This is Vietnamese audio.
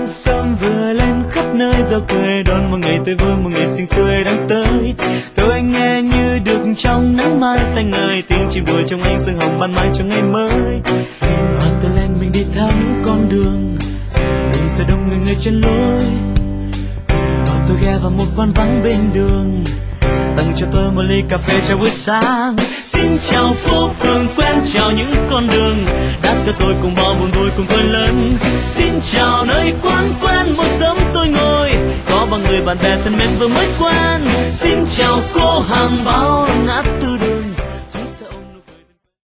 Nắng sớm vừa lên khắp nơi reo cười đón một ngày tươi vui, một ngày xinh tươi đang tới. Tôi nghe như được trong nắng mai xanh ngời, tiếng chim đùa trong ánh sương hồng ban mai cho ngày mới. Hòa tôi lên mình đi theo những con đường, người giờ đông người trên lối. Và tôi ghé vào một quán vắng bên đường, tặng cho tôi một ly cà phê chào buổi sáng. Xin chào phố phường quen, chào những con đường đã cho tôi cùng bao buồn vui cùng tôi lớn. Xin chào nơi quán quen một sớm tôi ngồi, có bao người bạn bè thân mến vừa mới quen. Xin chào cô hàng bao,